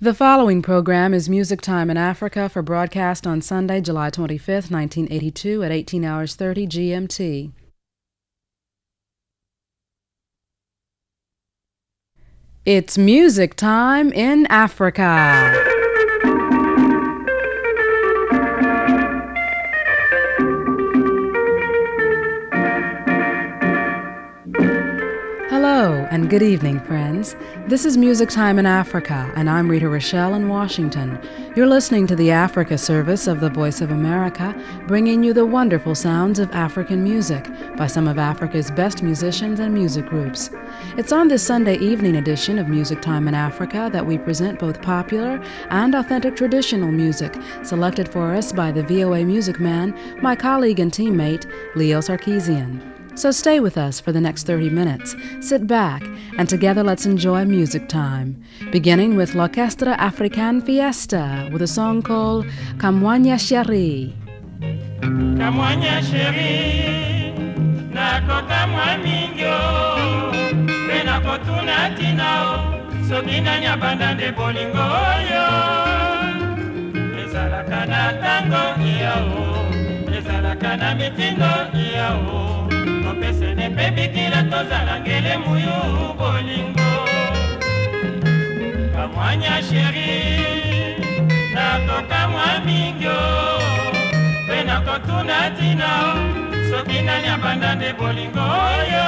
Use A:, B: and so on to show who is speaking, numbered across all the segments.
A: The following program is Music Time in Africa for broadcast on Sunday, July 25th, 1982 at 18 hours 30 GMT. It's Music Time in Africa. Hello and good evening, friends. This is Music Time in Africa, and I'm Rita Rochelle in Washington. You're listening to the Africa service of the Voice of America, bringing you the wonderful sounds of African music by some of Africa's best musicians and music groups. It's on this Sunday evening edition of Music Time in Africa that we present both popular and authentic traditional music, selected for us by the VOA Music Man, my colleague and teammate, Leo Sarkeesian. So stay with us for the next 30 minutes. Sit back, and together let's enjoy music time. Beginning with L'Orchestre Africaine Fiesta with a song called Kamwanya Chérie.
B: Kamwanya Chérie, nakota mwamingyo, benakotuna tinao, sokina nyabanda de bolingo yo. Ezalaka na tango iyao, ezalaka na mitindo iyao. Kopese ne pebi kila tozala ngele muyu bolingo. Kamwanya Chérie, nakoka mwamingyo, pena kotuna tinao, sokina nyabanda de bolingo yo.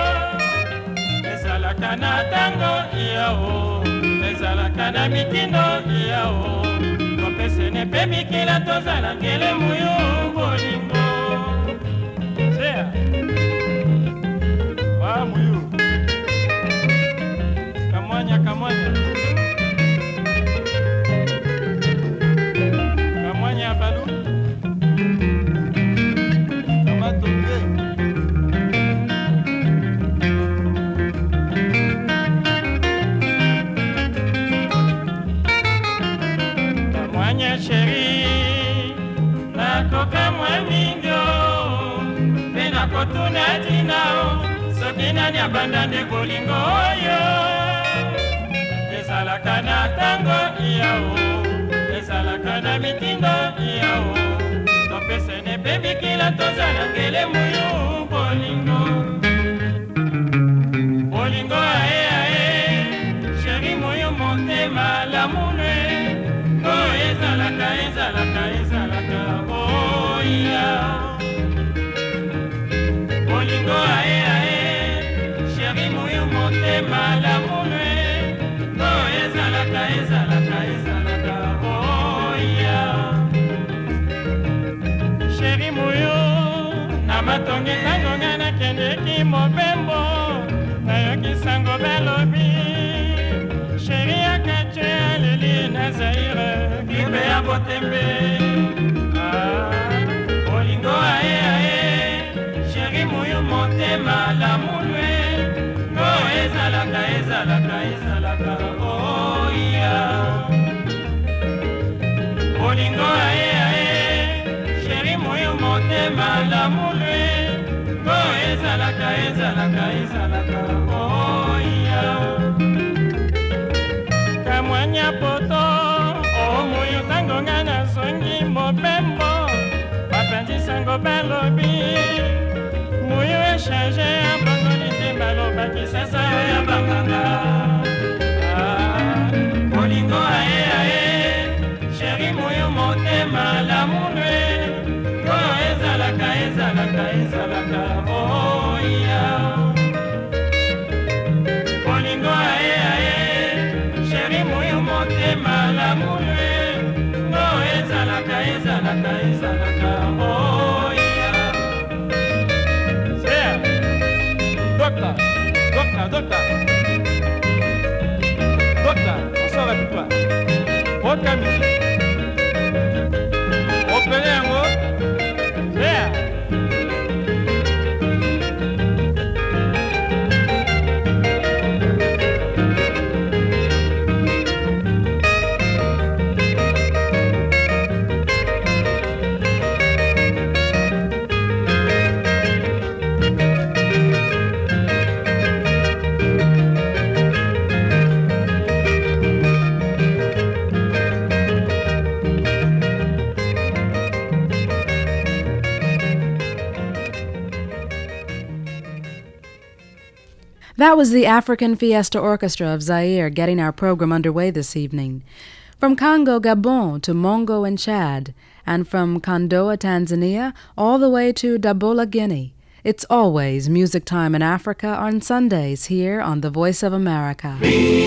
B: Ezalaka na tango iyao, ezalaka na mitindo iyao. Kopese ne pebi kila tozala ngele muyu bolingo. Zea Muyu Kamwanya Kamwanya Balu Kamatonge Kamwanya Chérie, nakoka mwamingyo, pena kotuna tinao, sokina nyabanda de bolingo yo. Ezalaka na tango iyao, ezalaka na mitindo iyao. Topese ne pebi kila tozala ngele muyu bolingo. Bolingo ae ae, chérie muyu motema lamune. Oh ezalaka, ezalaka, ezalaka, oh yeah. Bolingo ae ae, chérie muyu motema lamune. Oh ezalaka, ezalaka, ezalaka, oh yeah. Chérie muyu, na matonge tango ngana kendeki mobembo, nayoki sango belobi. Chérie akache aleli na Zaire, kibe ya botembe. Bolingo ae ae, chérie muyu motema lamune. Oh ezalaka, ezalaka, ezalaka, oh yeah. Bolingo ae ae, chérie muyu motema lamune. Oh ezalaka, ezalaka, ezalaka, oh yeah. Kamwanya poto, oh muyu tango ngana songi mobembo, bapendi sango belobi. Muyu echange abangolite maloba kisasa ya banganga. Bolingo ae ae, chérie muyu motema lamune. Oh ezalaka, ezalaka, ezalaka, oh yeah. Bolingo ae ae, chérie muyu motema lamune. Oh ezalaka, ezalaka, ezalaka, oh yeah. Docteur, on sort avec toi. Aucun musique. Opérez un mot. Yeah.
A: That was the African Fiesta Orchestra of Zaire getting our program underway this evening. From Congo, Gabon to Mongo and Chad, and from Kondoa, Tanzania, all the way to Dabola, Guinea. It's always Music Time in Africa on Sundays here on The Voice of America.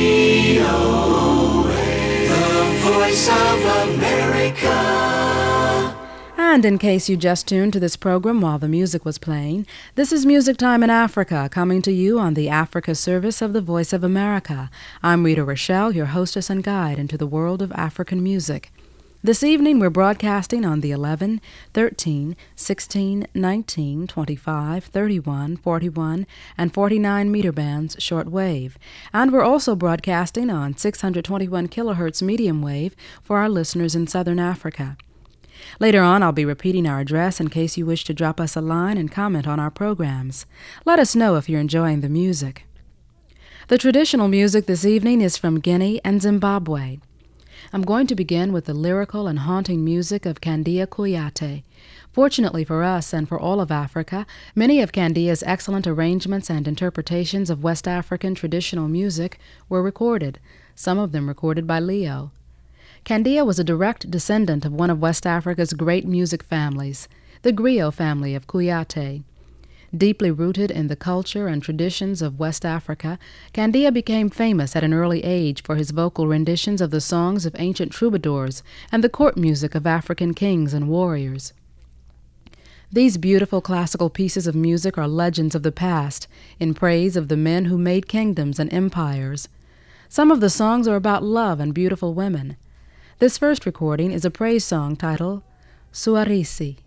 C: VOA, The Voice of America.
A: And in case you just tuned to this program while the music was playing, this is Music Time in Africa, coming to you on the Africa service of the Voice of America. I'm Rita Rochelle, your hostess and guide into the world of African music. This evening we're broadcasting on the 11, 13, 16, 19, 25, 31, 41, and 49 meter bands shortwave. And we're also broadcasting on 621 kilohertz medium wave for our listeners in Southern Africa. Later on, I'll be repeating our address in case you wish to drop us a line and comment on our programs. Let us know if you're enjoying the music. The traditional music this evening is from Guinea and Zimbabwe. I'm going to begin with the lyrical and haunting music of Candia Kouyaté. Fortunately for us and for all of Africa, many of Candia's excellent arrangements and interpretations of West African traditional music were recorded, some of them recorded by Leo. Candia was a direct descendant of one of West Africa's great music families, the griot family of Kouyaté. Deeply rooted in the culture and traditions of West Africa, Candia became famous at an early age for his vocal renditions of the songs of ancient troubadours and the court music of African kings and warriors. These beautiful classical pieces of music are legends of the past, in praise of the men who made kingdoms and empires. Some of the songs are about love and beautiful women. This first recording is a praise song titled Suarisi.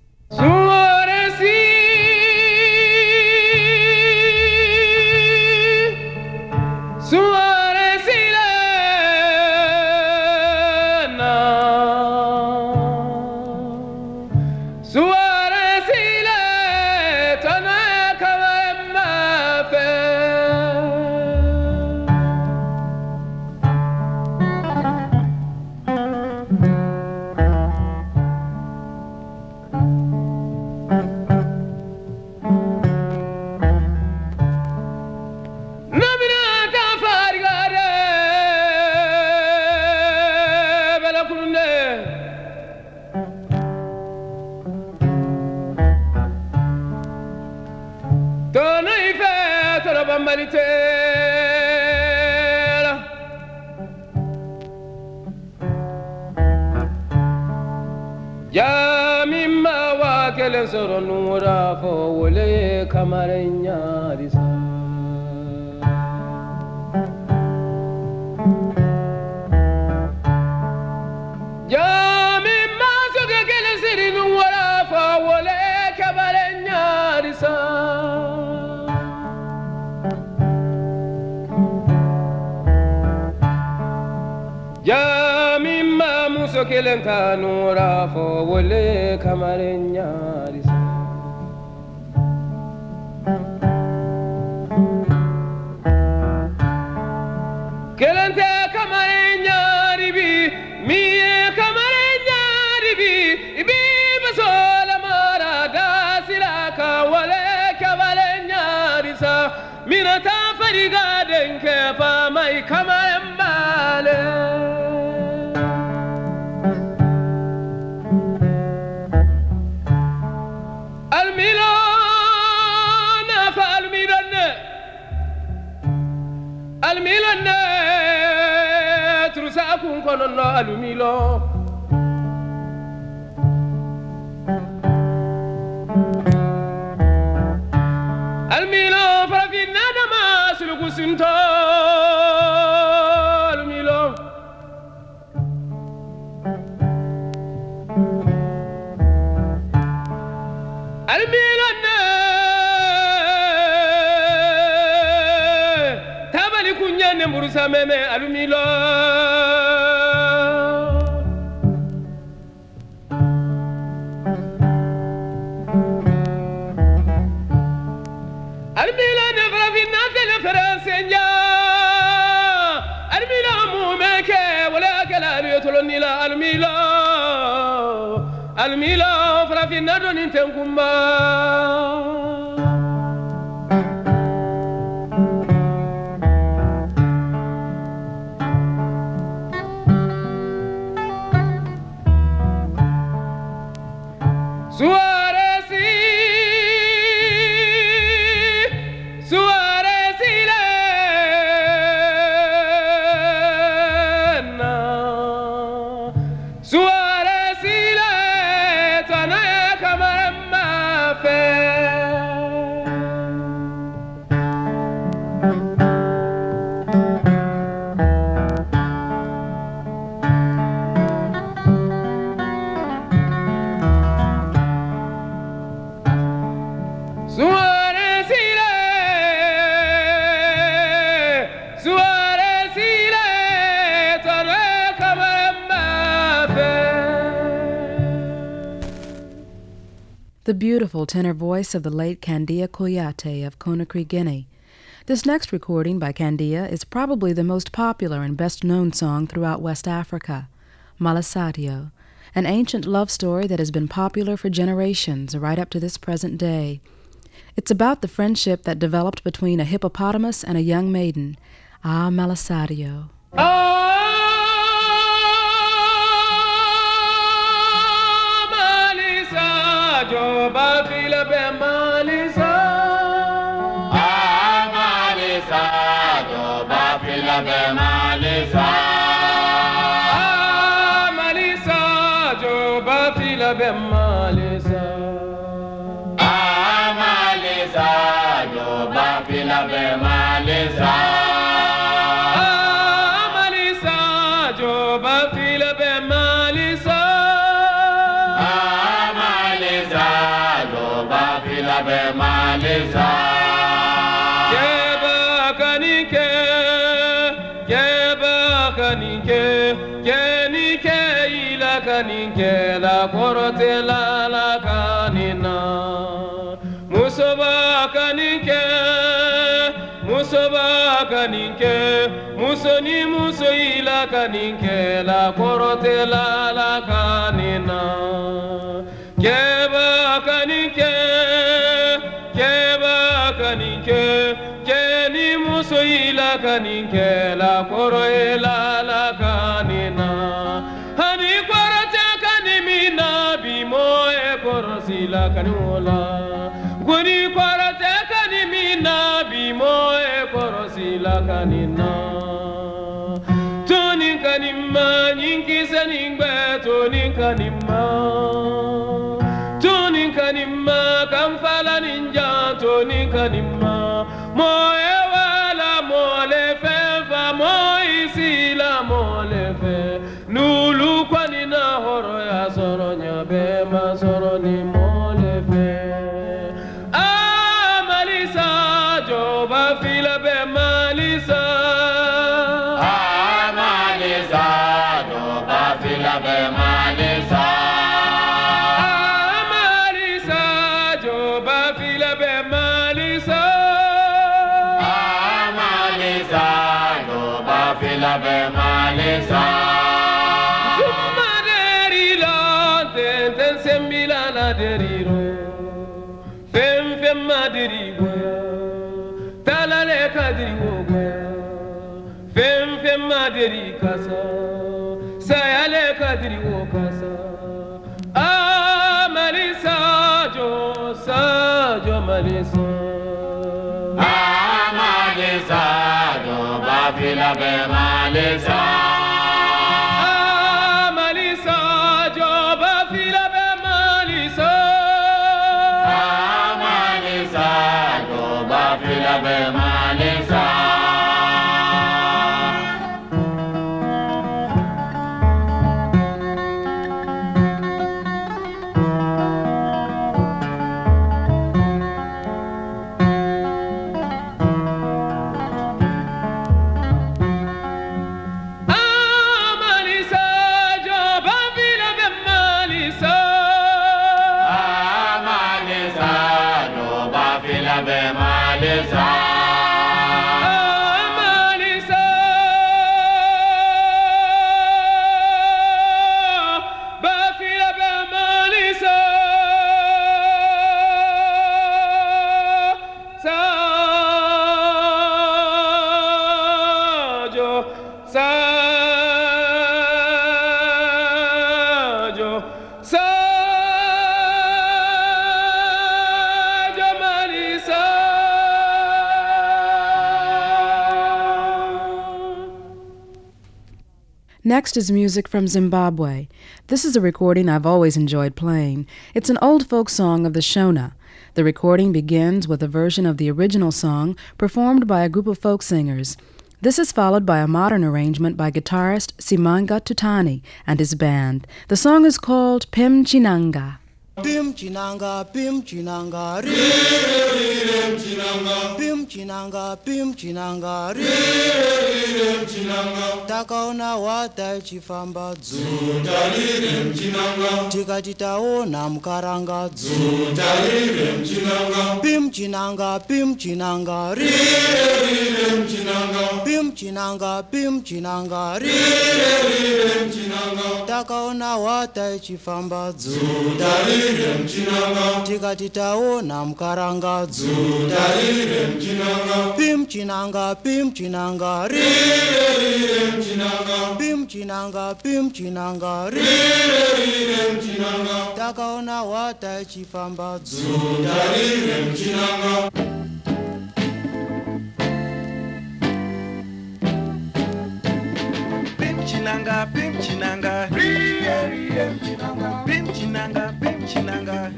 D: Soro nura fo wole kamarenya disa Jami maso gele siri nura fo wole kamarenya disa Jami mamuso gele kanura fo wole kamarenya Minata fariga denke pa mai kamambale Almilo na fa almilo ne trusa kun kono no almilo Sinto almilo ne tabali kunyane murusa meme almilo Almilo frafina doni tenkumba
A: the beautiful tenor voice of the late Candia Koyate of Conakry, Guinea. This next recording by Candia is probably the most popular and best-known song throughout West Africa, Malasadio, an ancient love story that has been popular for generations right up to this present day. It's about the friendship that developed between a hippopotamus and a young maiden. Ah, Malasadio.
D: La korote la kanina musoba kanike musoni muso ila kanike la korote la kanina keba kanike keni muso ila kanike la koroe la kanina hani la kanula guri kwarate kanimina bimo e korosi la kanina toni kanima nyingi seningbe toni kanima kamfala ninja toni kanima moe wala mole fefa moisi la mole fe nulu kwanina horo ya soronya bema soroni Maderi kasa sayale kadri wo kasa Malisa Malisa Malisa jo bafila be Malisa Malisa jo bafila be Malisa Malisa jo bafila be Malisa
A: Next is music from Zimbabwe. This is a recording I've always enjoyed playing. It's an old folk song of the Shona. The recording begins with a version of the original song performed by a group of folk singers. This is followed by a modern arrangement by guitarist Simanga Tutani and his band. The song is called Pim Chinanga.
E: Pim Chinanga, Pim Chinanga, Pim Chinanga, Pim Chinanga, Pim Chinanga, takaona wata ichifamba
C: Dzutarire mchinanga
E: tikati taona mukaranga
C: Dzutarire mchinanga
E: pimchinanga pimchinanga
C: Rire mchinanga
E: pimchinanga pimchinanga
C: Rire mchinanga
E: takaona wata ichifamba
C: Dzutarire mchinanga
E: tikati taona mukaranga
C: Dzutarire mchinanga
E: pimchinanga pimchinanga
C: Rire mchinanga
E: pimchinanga pimchinanga
C: Rire mchinanga
E: takaona wata ichifamba
C: Dzutarire mchinanga
F: Pimchinanga, pimchinanga, pimchinanga, pimchinanga,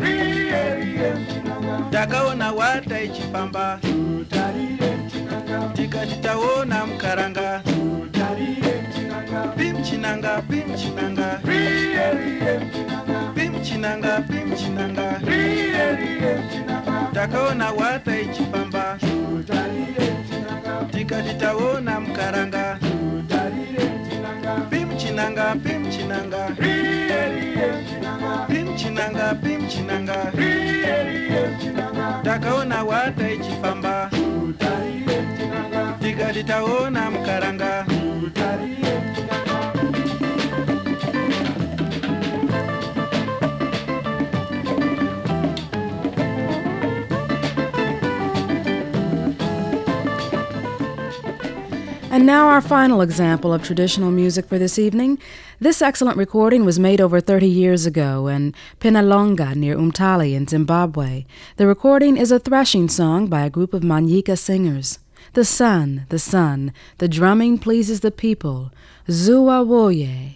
F: takaona wata ichifamba, tikati taona mkaranga, pimchinanga, pimchinanga, pimchinanga, pimchinanga, takaona wata ichifamba, tikati taona mkaranga, pimchinanga, pimchinanga, pimchinanga, pimchinanga, takaona wata ichifamba, tikati taona mkaranga.
A: And now our final example of traditional music for this evening. This excellent recording was made over 30 years ago in Penalonga near Umtali in Zimbabwe. The recording is a threshing song by a group of Manyika singers. The sun, the drumming pleases the people. Zua woye.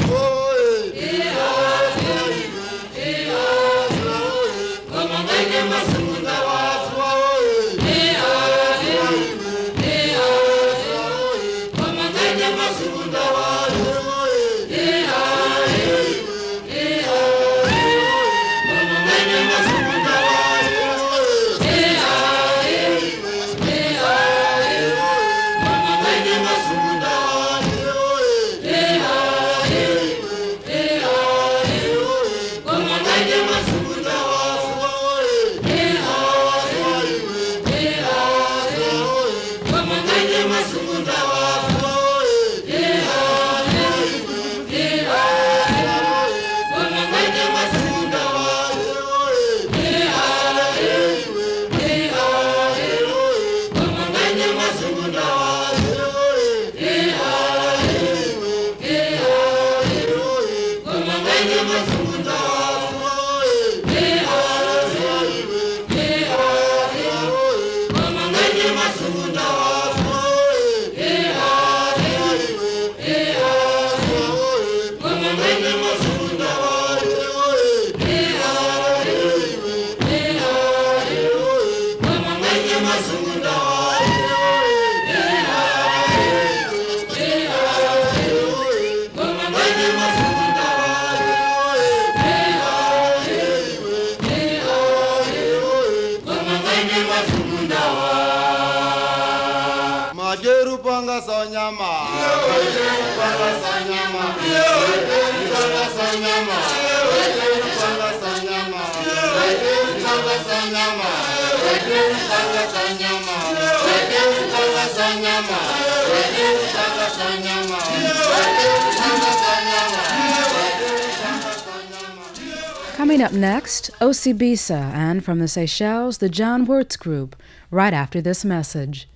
A: Coming up next, Osibisa, and from the Seychelles, the John Wirtz Group, right after this message.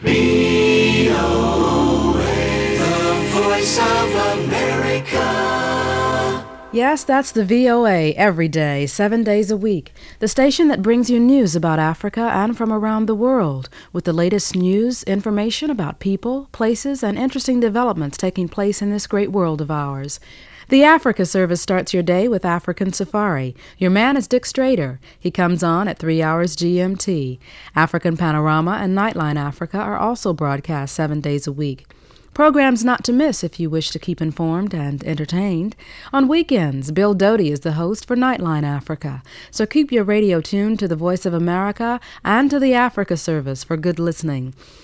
C: VOA, the voice of America.
A: Yes, that's the VOA every day, 7 days a week. The station that brings you news about Africa and from around the world, with the latest news, information about people, places, and interesting developments taking place in this great world of ours. The Africa service starts your day with African Safari. Your man is Dick Strader. He comes on at 3 hours GMT. African Panorama and Nightline Africa are also broadcast 7 days a week. Programs not to miss if you wish to keep informed and entertained. On weekends, Bill Doty is the host for Nightline Africa. So keep your radio tuned to the Voice of America and to the Africa service for good listening.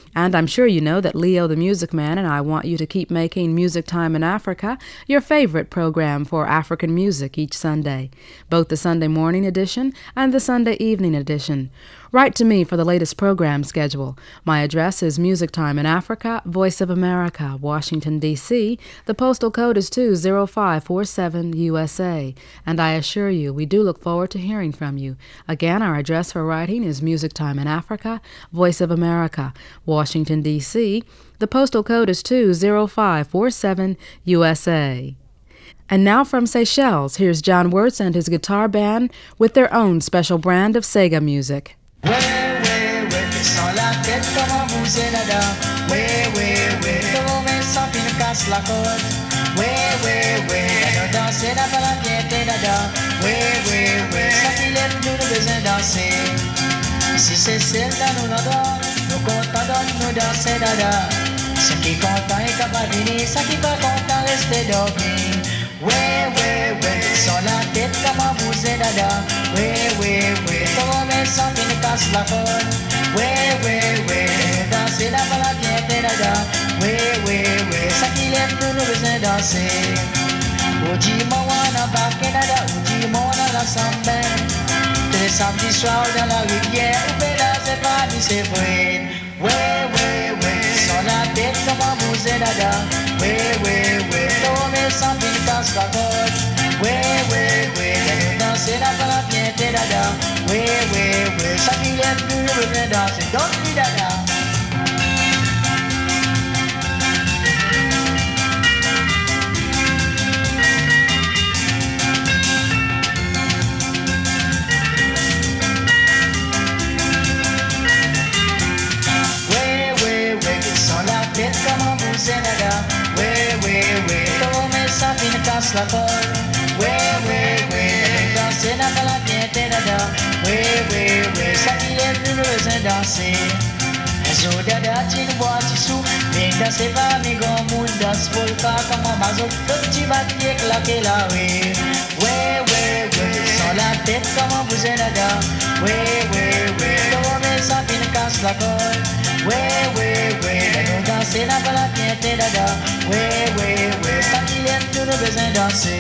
A: And I'm sure you know that Leo the Music Man and I want you to keep making Music Time in Africa your favorite program for African music each Sunday, both the Sunday morning edition and the Sunday evening edition. Write to me for the latest program schedule. My address is Music Time in Africa, Voice of America, Washington, D.C. The postal code is 20547 USA. And I assure you, we do look forward to hearing from you. Again, our address for writing is Music Time in Africa, Voice of America, Washington, D.C. The postal code is 20547 USA. And now from Seychelles, here's John Wirtz and his guitar band with their own special brand of Sega music.
G: Ouais, sans la tête, comment bouger là-dedans? Ouais, comment mettre sans puis nous casse la côte? Ouais, nous danser là par la piété là-dedans? Ouais, ça qui lève nous besoin danser. Si c'est celle là nous l'adore, nous comptons nous danser là-dedans. Ce qui est content est capable de venir, ce qui pas content rester dormir. Ouais, sans la tête, comment bouger là-dedans? Ouais, comment mettre sans puis nous casse la côte? Ouais, danser là par la piété là-dedans? Ouais, ça qui lève nous besoin danser. Uji Moana Bakenada, Uji Moana la samba. Tous les samedis soirs dans la rivière, où Bella c'est pas ni c'est vrai. Ouais, sans la tête, comment bouger là-dedans? Ouais, comment mettre sans puis nous casse la côte? Ouais, danser là par la piété là-dedans? Ouais, ça qui lève nous besoin danser. Don't be là-dedans. Comment bouger là-dedans? Ouais, comment mettre ça puis nous casse la colle? Ouais, danser là par la piété là-dedans? Ouais, ça qui lève nous besoin danser. Zo dada tu nous bois tu sous, mais danser pas mes grands moules, danse polka comme un mazo, le petit bâtier claqué là, ouais, sans la tête comment bouger là-dedans? Ouais, comment mettre ça puis nous casse la colle? Ouais, nous danser là par la piété là-dedans? Ouais, ça qui lève tout le besoin danser.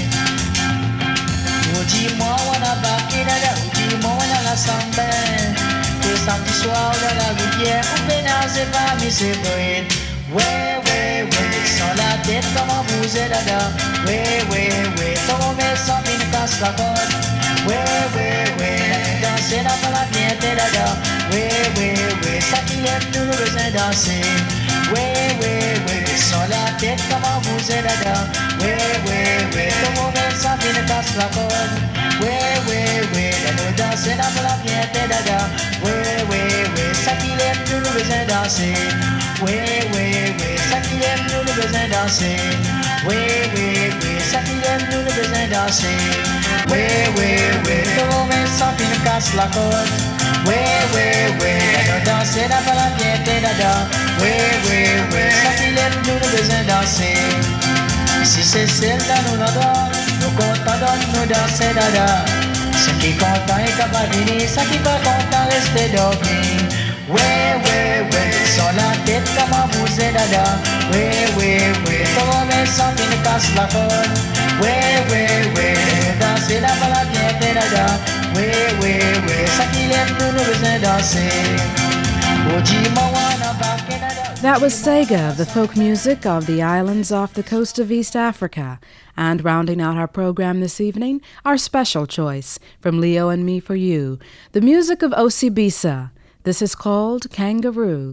G: Dis-moi on a baqué là-dedans, dis-moi on a la samba. Le samedi soir dans la rivière, où Bénard c'est pas mais c'est vrai. Ouais, sans la tête comment bouger là-dedans? Ouais, comment mettre ça puis nous casse la côte? Ouais, danser là par la piété là-dedans? Ouais, ça qui lève tout le besoin danser. Ouais, sans la tête comment bouger là-dedans? Ouais, comment mettre ça puis nous casse la côte? Ouais, nous danser là par la piété là-dedans? Ouais, ça qui lève tout le besoin danser. Ouais, ça qui lève tout le besoin danser. Ouais, ça qui lève tout le besoin danser. Ouais, comment mettre ça puis nous casse la côte? Ouais, nous danser là par la piété là-dedans? Ouais, ça qui lève tout le besoin danser. Si c'est celle-là nous l'adore, nous comptons nous danser là-dedans. Ce qui est content est capable de venir, ce qui pas content rester dormir. Ouais, sans la tête comment bouger là-dedans? Ouais, comment mettre ça puis nous casse la côte? Ouais, danser là par la piété là-dedans? Ouais, ça qui lève tout le besoin danser.
A: That was Sega, the folk music of the islands off the coast of East Africa. And rounding out our program this evening, our special choice from Leo and Me for You, the music of Osibisa. This is called Kangaroo.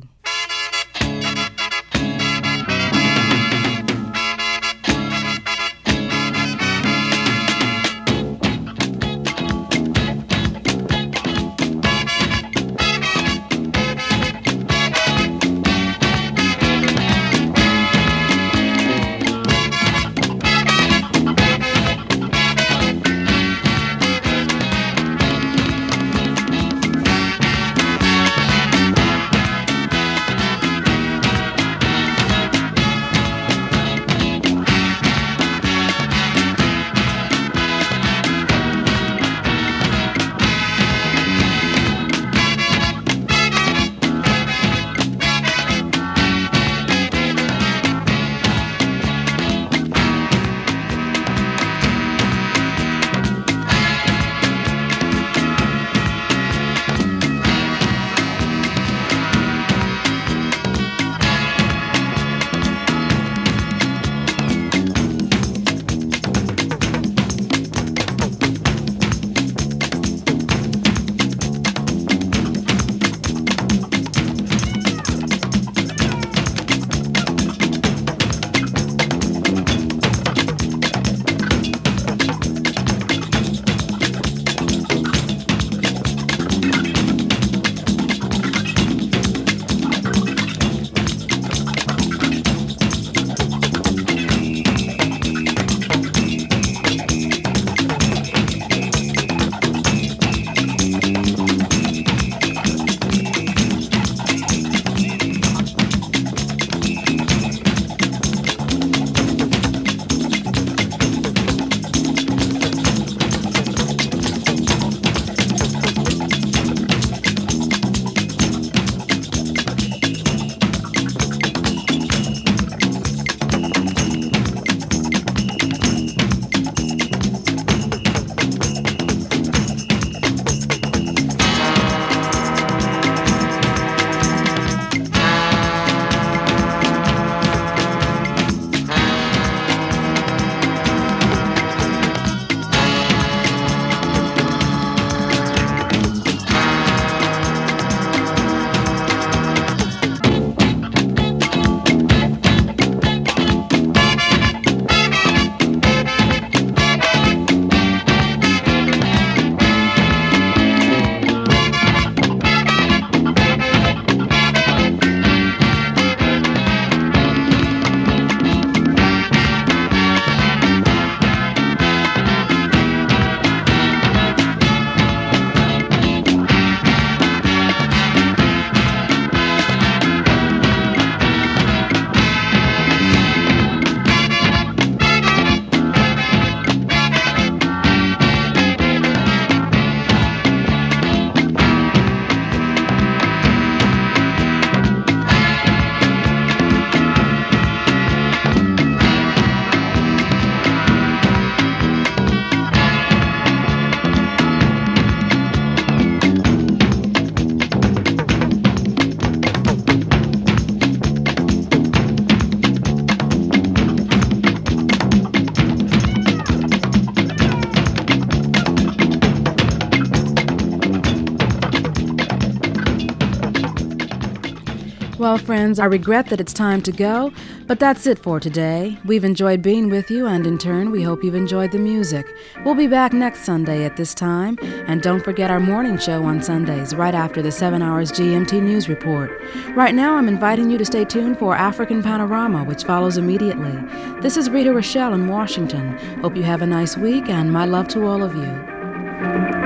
A: Well, friends, I regret that it's time to go, but that's it for today. We've enjoyed being with you, and in turn, we hope you've enjoyed the music. We'll be back next Sunday at this time, and don't forget our morning show on Sundays, right after the 7 Hours GMT News Report. Right now, I'm inviting you to stay tuned for African Panorama, which follows immediately. This is Rita Rochelle in Washington. Hope you have a nice week, and my love to all of you.